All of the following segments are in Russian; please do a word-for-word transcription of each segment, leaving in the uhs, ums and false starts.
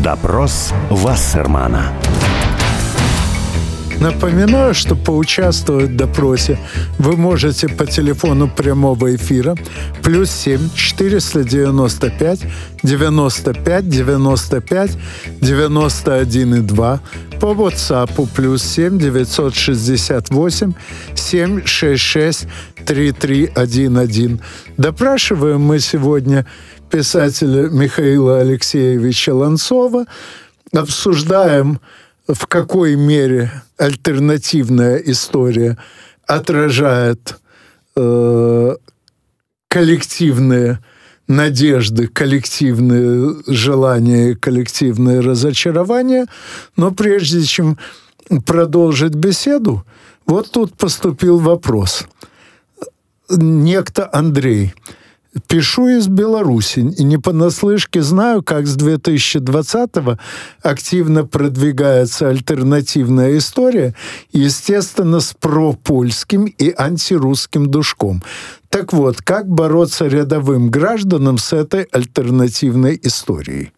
Допрос Вассермана. Напоминаю, что поучаствовать в допросе вы можете по телефону прямого эфира плюс семь четыреста девяносто пять девяносто пять девяносто пять девяносто один и два, по WhatsApp плюс семь девятьсот шестьдесят восемь семь шесть шесть три три один один. Допрашиваем мы сегодня писателя Михаила Алексеевича Ланцова, обсуждаем, в какой мере альтернативная история отражает э, коллективные надежды, коллективные желания, коллективные разочарования. Но прежде чем продолжить беседу, вот тут поступил вопрос. Некто Андрей. Пишу из Беларуси и не понаслышке знаю, как с две тысячи двадцатого активно продвигается альтернативная история, естественно, с пропольским и антирусским душком. Так вот, как бороться рядовым гражданам с этой альтернативной историей?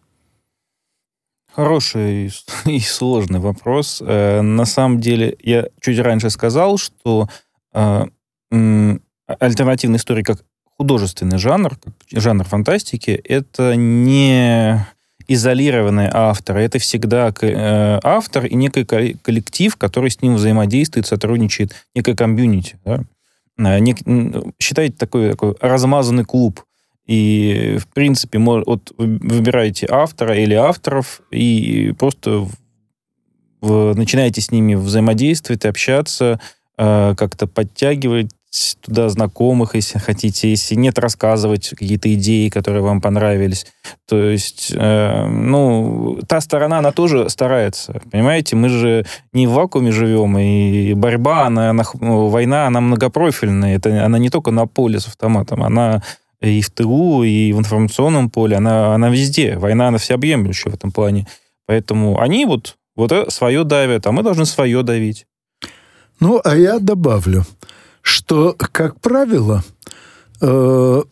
Хороший и сложный вопрос. На самом деле, я чуть раньше сказал, что альтернативная история как художественный жанр, жанр фантастики, это не изолированный автор, это всегда автор и некий коллектив, который с ним взаимодействует, сотрудничает, некое комьюнити. Да? Нек... Считайте такой, такой размазанный клуб. И, в принципе, вот выбираете автора или авторов и просто в... начинаете с ними взаимодействовать, общаться, как-то подтягивать туда знакомых, если хотите, если нет, рассказывать какие-то идеи, которые вам понравились. То есть, э, ну, та сторона, она тоже старается. Понимаете, мы же не в вакууме живем, и борьба, она, она, война, она многопрофильная. Это, она не только на поле с автоматом, она и в тылу, и в информационном поле, она, она везде. Война, она всеобъемлющая в этом плане. Поэтому они вот, вот свое давят, а мы должны свое давить. Ну, а я добавлю, что, как правило, э,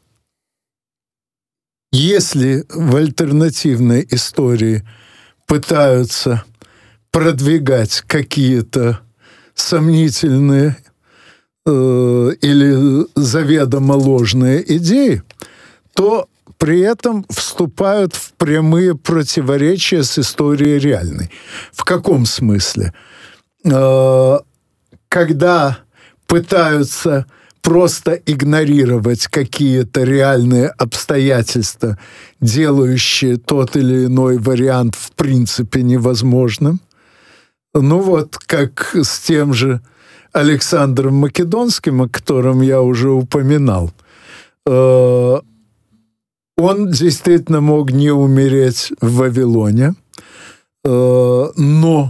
если в альтернативной истории пытаются продвигать какие-то сомнительные э, или заведомо ложные идеи, то при этом вступают в прямые противоречия с историей реальной. В каком смысле? Э, когда пытаются просто игнорировать какие-то реальные обстоятельства, делающие тот или иной вариант в принципе невозможным. Ну вот, как с тем же Александром Македонским, о котором я уже упоминал. Он действительно мог не умереть в Вавилоне, но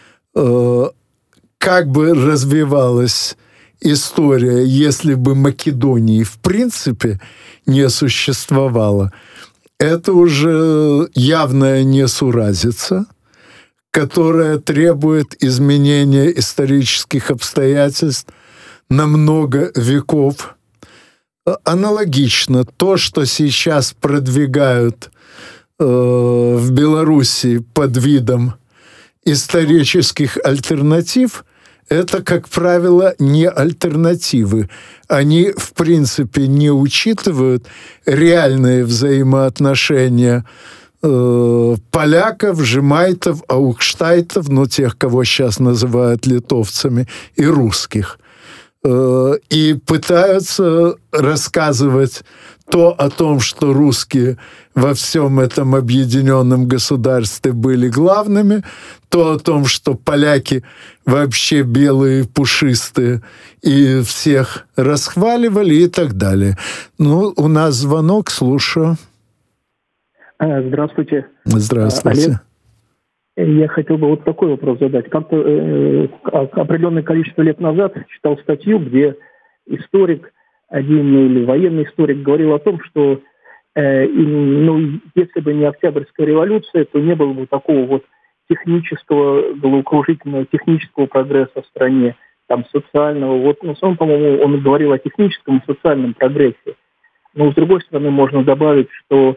как бы развивалась история, если бы Македонии в принципе не существовало, это уже явная несуразица, которая требует изменения исторических обстоятельств на много веков. Аналогично то, что сейчас продвигают э, в Беларуси под видом исторических альтернатив, это, как правило, не альтернативы. Они, в принципе, не учитывают реальные взаимоотношения э, поляков, жемайтов, аукштайтов, ну, тех, кого сейчас называют литовцами, и русских. Э, и пытаются рассказывать то о том, что русские во всем этом объединенном государстве были главными, то о том, что поляки вообще белые, пушистые, и всех расхваливали и так далее. Ну, у нас звонок, слушаю. Здравствуйте. Здравствуйте. Олег, я хотел бы вот такой вопрос задать. Как-то э, определенное количество лет назад читал статью, где историк, один или военный историк, говорил о том, что э, и, ну, если бы не Октябрьская революция, то не было бы такого вот технического, головокружительного технического прогресса в стране, там, социального. Вот, ну, сам, по-моему, он говорил о техническом и социальном прогрессе. Но, с другой стороны, можно добавить, что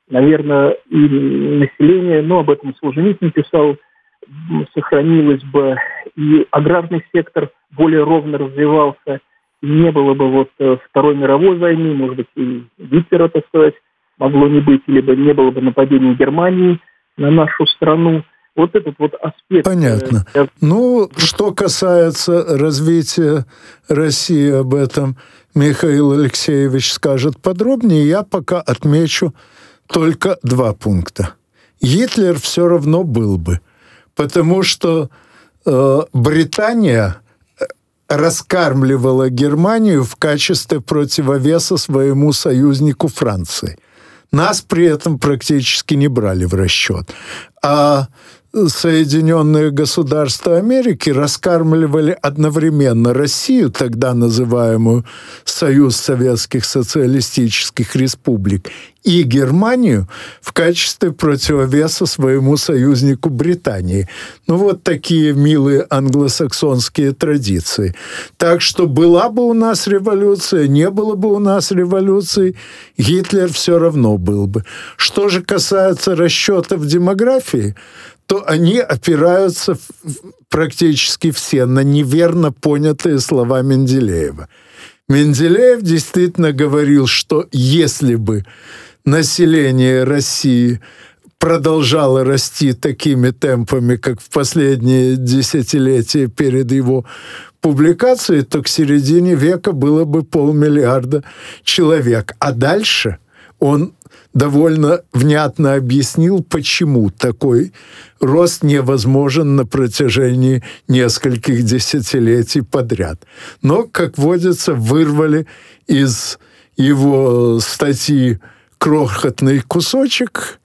наверное, и население, ну, об этом Солженицын писал, сохранилось бы, и аграрный сектор более ровно развивался, и не было бы вот Второй мировой войны, может быть, и Гитлера, так сказать, могло не быть, либо не было бы нападения Германии на нашу страну. Вот этот вот аспект... Понятно. Э, ну, что касается развития России, об этом Михаил Алексеевич скажет подробнее. Я пока отмечу только два пункта. Гитлер все равно был бы, потому что э, Британия раскармливала Германию в качестве противовеса своему союзнику Франции. Нас при этом практически не брали в расчет. А Соединенные Государства Америки раскармливали одновременно Россию, тогда называемую Союз Советских Социалистических Республик, и Германию в качестве противовеса своему союзнику Британии. Ну, вот такие милые англосаксонские традиции. Так что была бы у нас революция, не было бы у нас революции, Гитлер все равно был бы. Что же касается расчетов демографии, то они опираются практически все на неверно понятые слова Менделеева. Менделеев действительно говорил, что если бы население России продолжало расти такими темпами, как в последние десятилетия перед его публикацией, то к середине века было бы полмиллиарда человек. А дальше он довольно внятно объяснил, почему такой рост невозможен на протяжении нескольких десятилетий подряд. Но, как водится, вырвали из его статьи крохотный кусочек,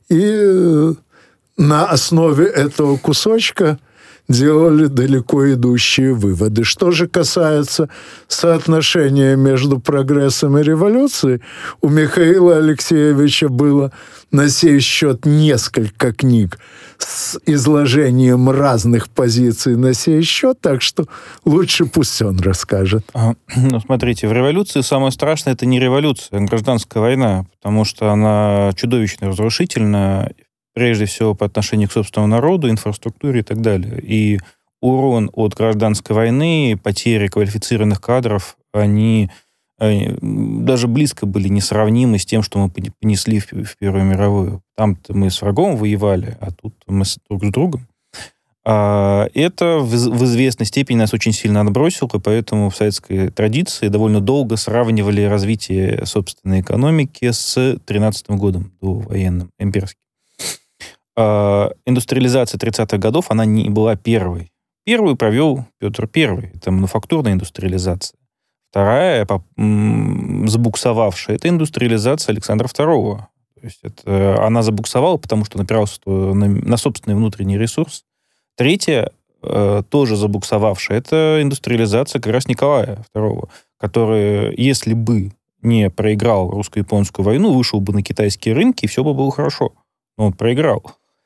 и на основе этого кусочка делали далеко идущие выводы. Что же касается соотношения между прогрессом и революцией, у Михаила Алексеевича было на сей счет несколько книг с изложением разных позиций на сей счет, так что лучше пусть он расскажет. Ну, смотрите, в революции самое страшное — это не революция, а гражданская война, потому что она чудовищно разрушительна, прежде всего по отношению к собственному народу, инфраструктуре и так далее. И урон от гражданской войны, потери квалифицированных кадров, они, они даже близко были несравнимы с тем, что мы понесли в, в Первую мировую. Там-то мы с врагом воевали, а тут мы с, друг с другом. А это в, в известной степени нас очень сильно отбросило, и поэтому в советской традиции довольно долго сравнивали развитие собственной экономики с тринадцатым годом, довоенным, имперским. Индустриализация тридцатых годов, она не была первой. Первую провел Петр Первый. Это мануфактурная индустриализация. Вторая, забуксовавшая, это индустриализация Александра Второго. То есть это, она забуксовала, потому что напиралась на, на собственный внутренний ресурс. Третья, тоже забуксовавшая, это индустриализация как раз Николая Второго, который, если бы не проиграл русско-японскую войну, вышел бы на китайские рынки, и все бы было хорошо. Но он проиграл.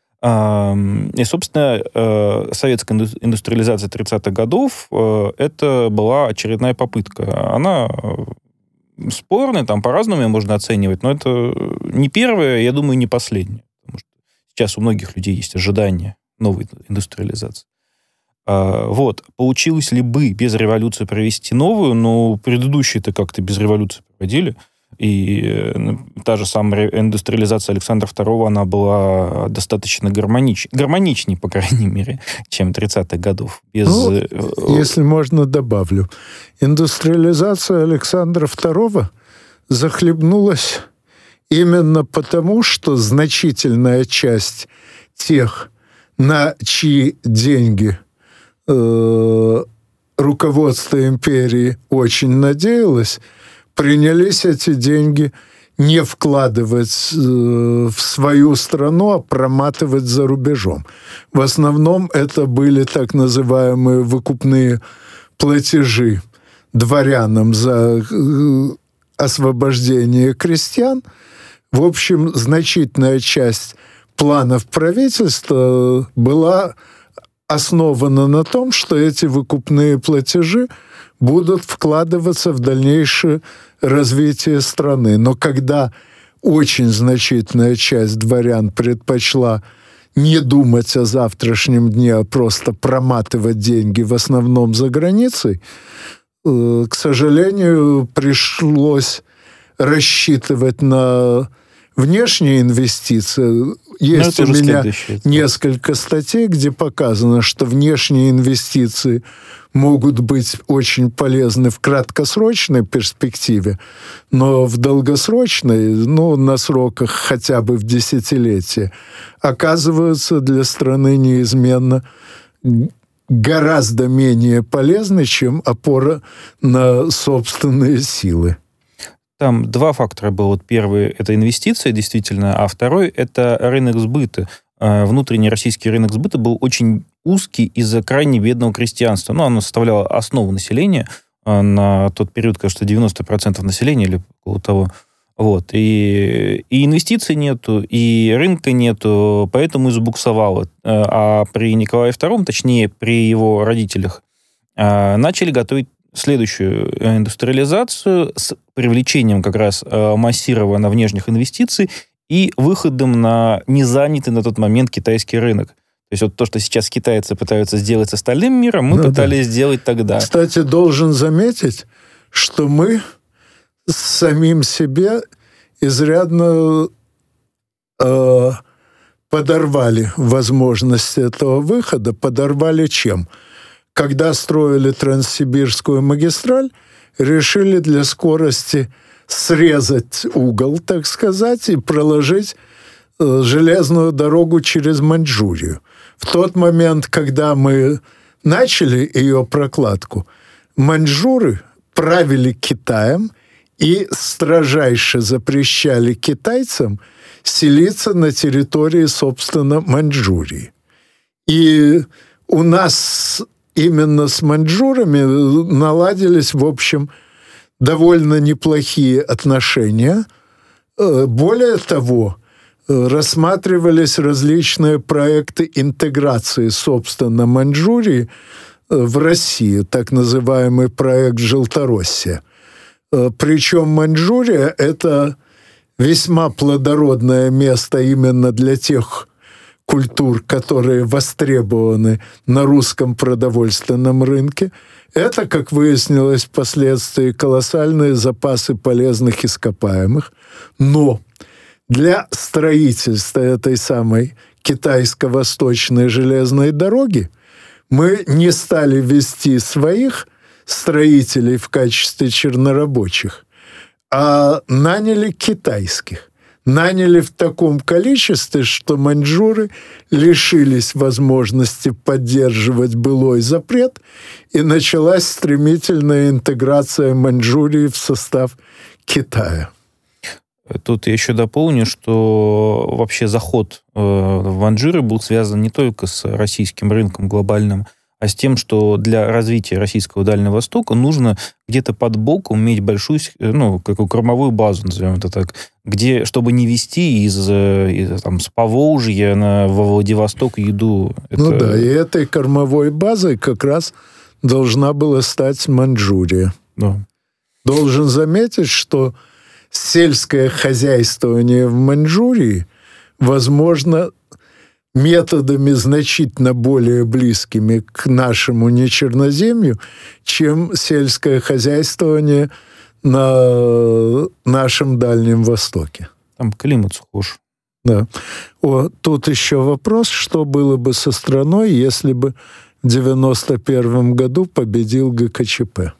И, собственно, советская индустриализация тридцатых годов — это была очередная попытка. Она спорная, там по-разному ее можно оценивать, но это не первая, я думаю, не последняя. Потому что сейчас у многих людей есть ожидания новой индустриализации. Вот. Получилось ли бы без революции провести новую, но предыдущие-то как-то без революции проводили. И та же самая индустриализация Александра Второго, она была достаточно гармонич... гармоничней, по крайней мере, чем тридцатых годов. Без... Ну, если можно, добавлю. Индустриализация Александра Второго захлебнулась именно потому, что значительная часть тех, на чьи деньги э, руководство империи очень надеялось, принялись эти деньги не вкладывать в свою страну, а проматывать за рубежом. В основном это были так называемые выкупные платежи дворянам за освобождение крестьян. В общем, значительная часть планов правительства была основана на том, что эти выкупные платежи будут вкладываться в дальнейшее развитие страны. Но когда очень значительная часть дворян предпочла не думать о завтрашнем дне, а просто проматывать деньги в основном за границей, к сожалению, пришлось рассчитывать на внешние инвестиции. Есть у меня несколько статей, где показано, что внешние инвестиции могут быть очень полезны в краткосрочной перспективе, но в долгосрочной, ну, на сроках хотя бы в десятилетие, оказываются для страны неизменно гораздо менее полезны, чем опора на собственные силы. Там два фактора было. Вот первый – это инвестиции, действительно, а второй – это рынок сбыта. Внутренний российский рынок сбыта был очень узкий из-за крайне бедного крестьянства. Ну, оно составляло основу населения на тот период, кажется, девяносто процентов населения или около того. Вот. И, и инвестиций нету, и рынка нету, поэтому и забуксовало. А при Николае втором, точнее, при его родителях, начали готовить следующую индустриализацию с привлечением как раз массированно внешних инвестиций и выходом на незанятый на тот момент китайский рынок. То есть вот то, что сейчас китайцы пытаются сделать с остальным миром, мы ну, пытались да. сделать тогда. Кстати, должен заметить, что мы самим себе изрядно э, подорвали возможность этого выхода. Подорвали чем? Когда строили Транссибирскую магистраль, решили для скорости срезать угол, так сказать, и проложить э, железную дорогу через Маньчжурию. В тот момент, когда мы начали ее прокладку, маньчжуры правили Китаем и строжайше запрещали китайцам селиться на территории, собственно, Маньчжурии. И у нас именно с маньчжурами наладились, в общем, довольно неплохие отношения. Более того, рассматривались различные проекты интеграции, собственно, Маньчжурии в Россию, так называемый проект «Желтороссия». Причем Маньчжурия – это весьма плодородное место именно для тех культур, которые востребованы на русском продовольственном рынке. Это, как выяснилось впоследствии, колоссальные запасы полезных ископаемых. Но для строительства этой самой китайско-восточной железной дороги мы не стали вести своих строителей в качестве чернорабочих, а наняли китайских. Наняли в таком количестве, что маньчжуры лишились возможности поддерживать былой запрет, и началась стремительная интеграция Маньчжурии в состав Китая. Тут я еще дополню, что вообще заход в Маньчжурию был связан не только с российским рынком глобальным, а с тем, что для развития российского Дальнего Востока нужно где-то под боком иметь большую, ну, какую кормовую базу, назовем это так, где, чтобы не везти из, из там, с Поволжья на, во Владивосток еду. Это... Ну да, и этой кормовой базой как раз должна была стать Маньчжурия. Да. Должен заметить, что сельское хозяйствование в Маньчжурии возможно методами значительно более близкими к нашему нечерноземью, чем сельское хозяйствование на нашем Дальнем Востоке. Там климат схож. Да. О, тут еще вопрос, что было бы со страной, если бы в девяносто первом году победил ГКЧП?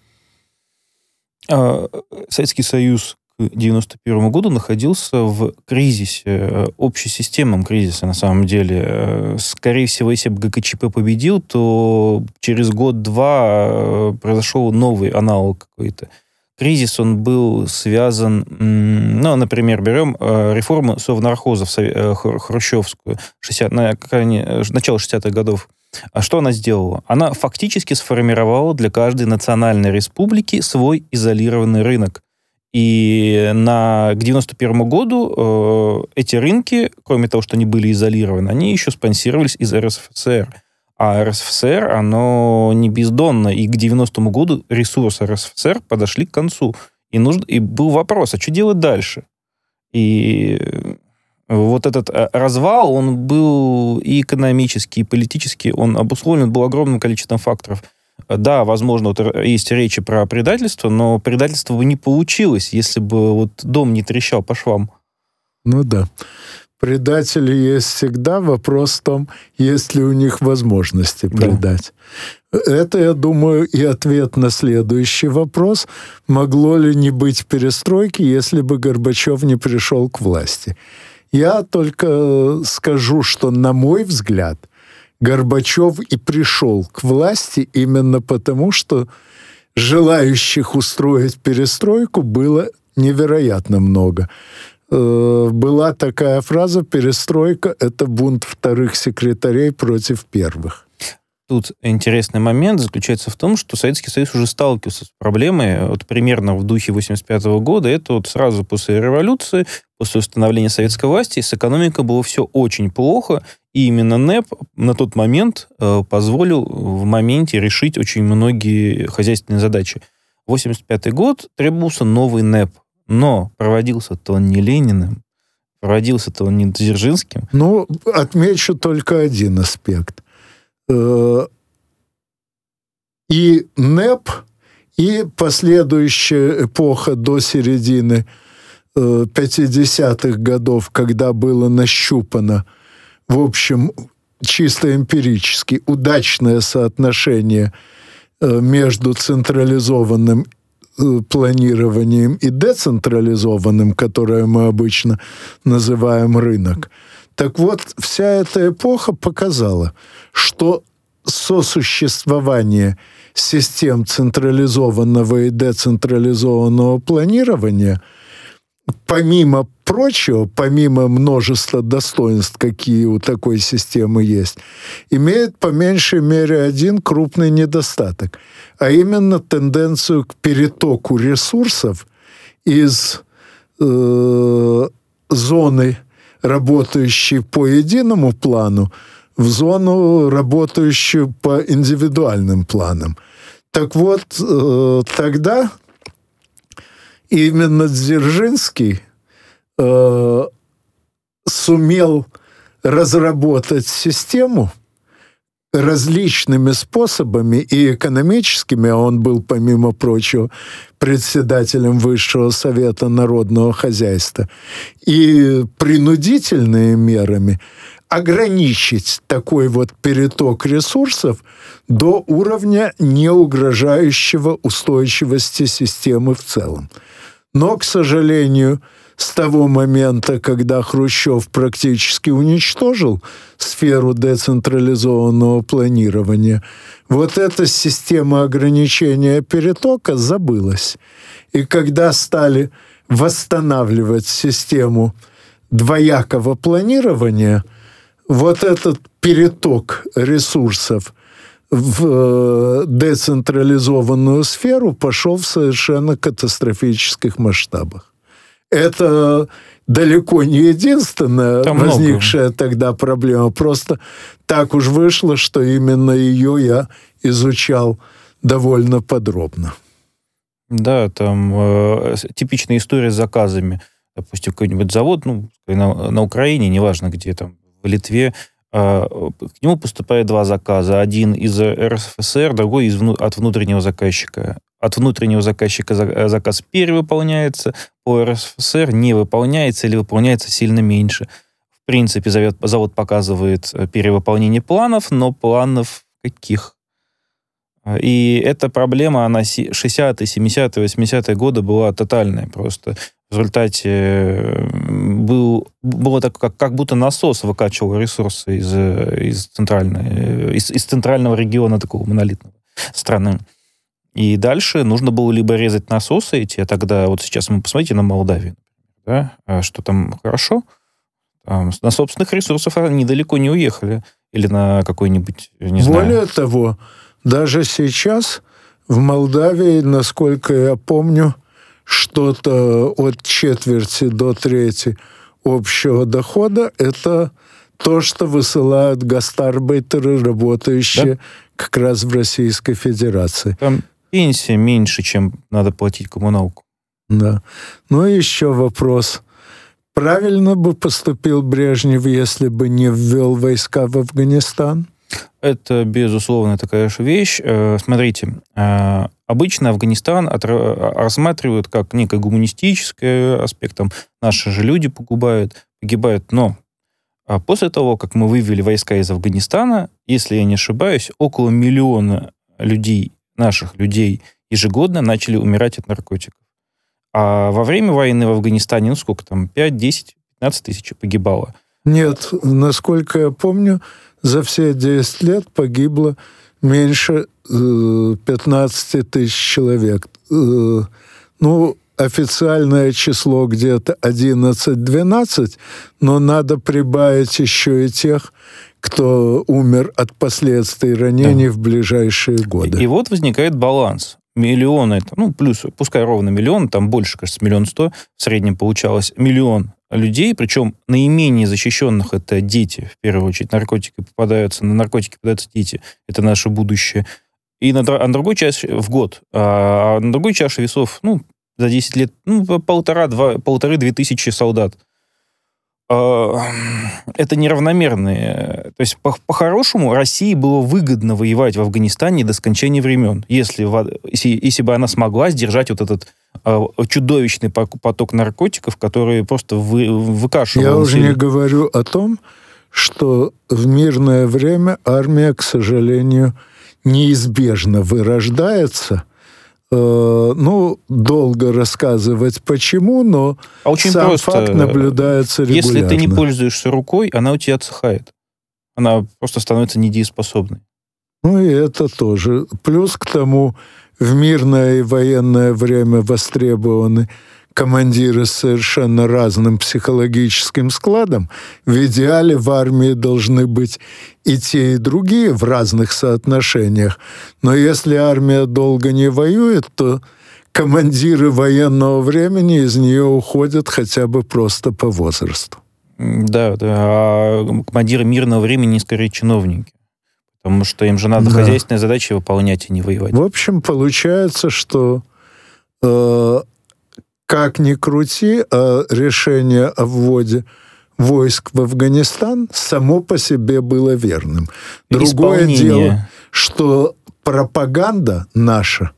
А, Советский Союз к девяносто первому году находился в кризисе, общесистемном кризисе, на самом деле. Скорее всего, если бы ГКЧП победил, то через год-два произошел новый аналог какой-то. Кризис, он был связан, ну, например, берем реформу совнархозов хрущевскую, шестьдесят, на, начало шестидесятых годов. А что она сделала? Она фактически сформировала для каждой национальной республики свой изолированный рынок. И на, к девяносто первому году э, эти рынки, кроме того, что они были изолированы, они еще спонсировались из РСФСР. А РСФСР, оно не бездонно. И к девяностому году ресурсы РСФСР подошли к концу. И, нужно, и был вопрос, а что делать дальше? И вот этот развал, он был и экономический, и политический, он обусловлен был огромным количеством факторов. Да, возможно, вот есть речи про предательство, но предательство бы не получилось, если бы вот дом не трещал по швам. Ну да. Предатели есть всегда. Вопрос в том, есть ли у них возможности предать. Да. Это, я думаю, и ответ на следующий вопрос. Могло ли не быть перестройки, если бы Горбачев не пришел к власти? Я только скажу, что, на мой взгляд, Горбачев и пришел к власти именно потому, что желающих устроить перестройку было невероятно много. Была такая фраза: «Перестройка – это бунт вторых секретарей против первых». Тут интересный момент заключается в том, что Советский Союз уже сталкивался с проблемой вот примерно в духе восемьдесят пятого года. Это вот сразу после революции, после установления советской власти, с экономикой было все очень плохо, и именно НЭП на тот момент э, позволил в моменте решить очень многие хозяйственные задачи. восемьдесят пятый год требовался новый НЭП, но проводился-то он не Лениным, проводился-то он не Дзержинским. Ну, отмечу только один аспект. И НЭП, и последующая эпоха до середины пятидесятых годов, когда было нащупано, в общем, чисто эмпирически удачное соотношение между централизованным планированием и децентрализованным, которое мы обычно называем рынок. Так вот, вся эта эпоха показала, что сосуществование систем централизованного и децентрализованного планирования, помимо прочего, помимо множества достоинств, какие у такой системы есть, имеет по меньшей мере один крупный недостаток, а именно тенденцию к перетоку ресурсов из э, зоны, работающей по единому плану, в зону, работающую по индивидуальным планам. Так вот, э, тогда именно Дзержинский э, сумел разработать систему различными способами и экономическими, а он был, помимо прочего, председателем Высшего совета народного хозяйства, и принудительными мерами ограничить такой вот переток ресурсов до уровня, не угрожающего устойчивости системы в целом. Но, к сожалению, с того момента, когда Хрущев практически уничтожил сферу децентрализованного планирования, вот эта система ограничения перетока забылась. И когда стали восстанавливать систему двоякого планирования, вот этот переток ресурсов в децентрализованную сферу пошел в совершенно катастрофических масштабах. Это далеко не единственная Там возникшая много. Тогда проблема. Просто так уж вышло, что именно ее я изучал довольно подробно. Да, там э, типичная история с заказами. Допустим, какой-нибудь завод, ну, на, на Украине, неважно где, там, в Литве, э, к нему поступает два заказа. Один из эр эс эф эс эр, другой из, от внутреннего заказчика. От внутреннего заказчика заказ перевыполняется, по эр эс эф эс эр не выполняется или выполняется сильно меньше. В принципе, завод, завод показывает перевыполнение планов, но планов каких? И эта проблема, она шестидесятые, семидесятые, восьмидесятые годы была тотальная просто. В результате был, было так, как, как будто насос выкачивал ресурсы из, из, центральной, из, из центрального региона такого монолитного страны. И дальше нужно было либо резать насосы эти, а тогда, вот сейчас мы посмотрите на Молдавию, да, что там хорошо, там, на собственных ресурсах они далеко не уехали. Или на какой-нибудь, не знаю... Более того, даже сейчас в Молдавии, насколько я помню, что-то от четверти до трети общего дохода – это то, что высылают гастарбайтеры, работающие да? как раз в Российской Федерации. Там пенсия меньше, чем надо платить коммуналку. Да. Ну и еще вопрос. правильно бы поступил Брежнев, если бы не ввел войска в Афганистан? Это, безусловно, такая же вещь. Смотрите, обычно Афганистан рассматривают как некий гуманистический аспект, там наши же люди погибают, погибают, но после того, как мы вывели войска из Афганистана, если я не ошибаюсь, около миллиона людей, наших людей, ежегодно начали умирать от наркотиков. А во время войны в Афганистане, ну сколько там, пять, десять, пятнадцать тысяч погибало? Нет, насколько я помню, за все десять лет погибло меньше э, пятнадцать тысяч человек. Э, ну, официальное число где-то одиннадцать-двенадцать, но надо прибавить еще и тех, кто умер от последствий ранений да. в ближайшие годы. И, и вот возникает баланс. Миллионы, ну, плюс, пускай ровно миллион, там больше, кажется, миллион сто, в среднем получалось миллион людей, причем наименее защищенных это дети, в первую очередь. Наркотики попадаются, на наркотики попадаются дети, это наше будущее. И на, на другой чаше в год, а на другой чаше весов, ну, за десять лет, ну, полтора-два, полторы-две тысячи солдат. Это неравномерные. То есть, по- по-хорошему, России было выгодно воевать в Афганистане до скончания времен, если, если, если бы она смогла сдержать вот этот э, чудовищный поток наркотиков, который просто вы, выкашивал. Я уже не говорю о том, что в мирное время армия, к сожалению, неизбежно вырождается. Ну, долго рассказывать почему, но а очень сам просто. Факт наблюдается регулярно. Если ты не пользуешься рукой, она у тебя отсыхает. Она просто становится недееспособной. Ну, и это тоже. Плюс к тому, в мирное и военное время востребованы командиры с совершенно разным психологическим складом. В идеале в армии должны быть и те, и другие в разных соотношениях. Но если армия долго не воюет, то командиры военного времени из нее уходят хотя бы просто по возрасту. Да, да. А командиры мирного времени скорее чиновники. Потому что им же надо да. хозяйственные задачи выполнять, а не воевать. В общем, получается, что э, как ни крути, а решение о вводе войск в Афганистан само по себе было верным. Другое дело, что пропаганда наша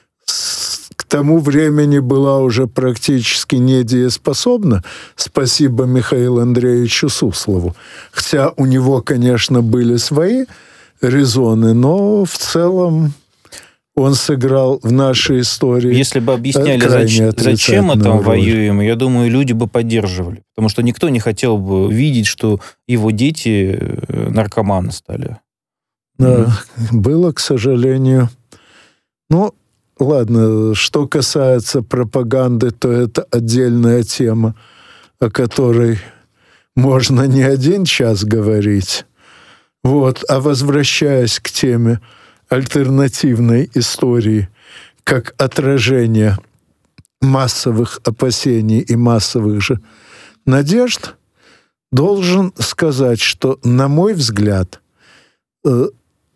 к тому времени была уже практически недееспособна, спасибо Михаилу Андреевичу Суслову. Хотя у него, конечно, были свои резоны, но в целом он сыграл в нашей истории. Если бы объясняли, зач, зачем мы там роль. воюем, я думаю, люди бы поддерживали. Потому что никто не хотел бы видеть, что его дети наркоманы стали. Да, mm. было, к сожалению. Ну, ладно, что касается пропаганды, то это отдельная тема, о которой можно не один час говорить. Вот. А возвращаясь к теме альтернативной истории как отражение массовых опасений и массовых же надежд, должен сказать, что, на мой взгляд, э,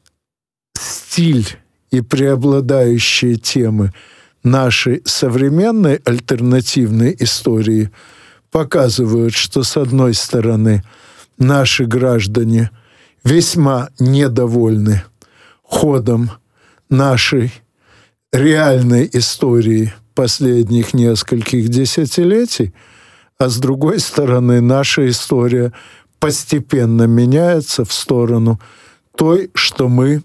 стиль и преобладающие темы нашей современной альтернативной истории показывают, что, с одной стороны, наши граждане весьма недовольны ходом нашей реальной истории последних нескольких десятилетий, а с другой стороны, наша история постепенно меняется в сторону той, что мы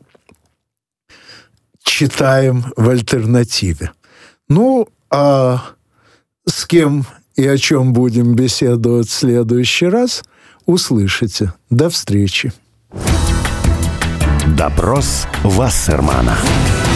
читаем в альтернативе. Ну, а с кем и о чем будем беседовать в следующий раз, услышите. До встречи. Допрос Вассермана.